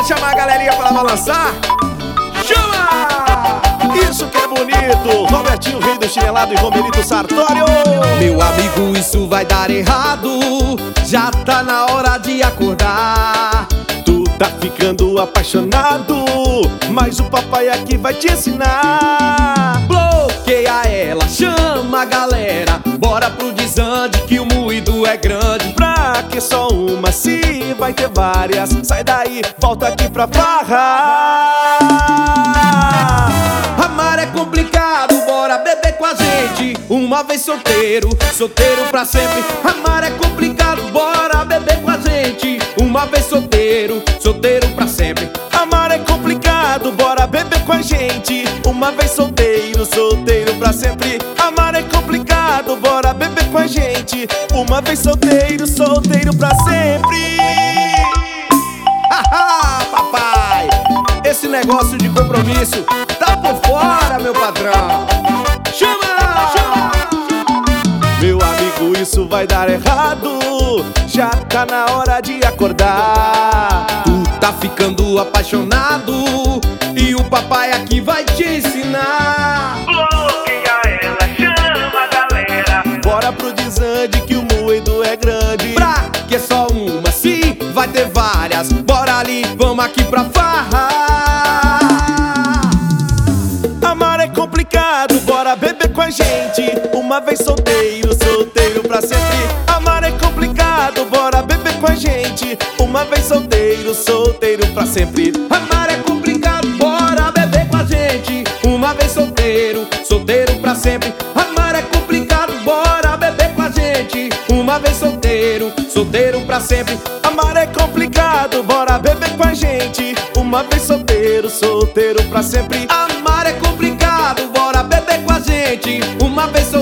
Pode chamar a galerinha pra balançar? Chama! Isso que é bonito! Robertinho, rei do chinelado, e Romerito Sartório. Meu amigo, isso vai dar errado. Já tá na hora de acordar. Tu tá ficando apaixonado, mas o papai aqui vai te ensinar. Bloqueia ela, chama a galera. Bora pro desande que o moído é grande. Pra que só uma, se vai ter várias? Sai daí, volta aqui pra farra. Amar é complicado, bora beber com a gente. Uma vez solteiro, solteiro pra sempre. Amar é complicado, bora beber com a gente. Uma vez solteiro, solteiro pra sempre. Amar é complicado, bora beber com a gente. Uma vez solteiro, solteiro pra sempre. Amar é complicado, bora beber com a gente. Uma vez solteiro, solteiro pra sempre. Haha, papai, esse negócio de compromisso tá por fora, meu patrão. Chama! Chama! Meu amigo, isso vai dar errado. Já tá na hora de acordar. Tu tá ficando apaixonado e o papai aqui vai te ensinar. Bloqueia ela, chama a galera. Bora pro desande que o moído é grande. Pra que só uma, se vai ter várias. Bora ali, vamos aqui pra farra. Amar é complicado, bora beber com a gente. Uma vez solteiro, solteiro pra sempre. Amar é complicado, bora beber com a gente. Uma vez solteiro, solteiro pra sempre. Amar é complicado, bora beber com a gente. Uma vez solteiro, solteiro pra sempre. Amar é complicado, bora beber com a gente. Uma vez solteiro, solteiro pra sempre. Amar é complicado, bora beber com a gente. Uma vez solteiro, solteiro pra sempre. Amar é complicado, bora beber com a gente. Uma vez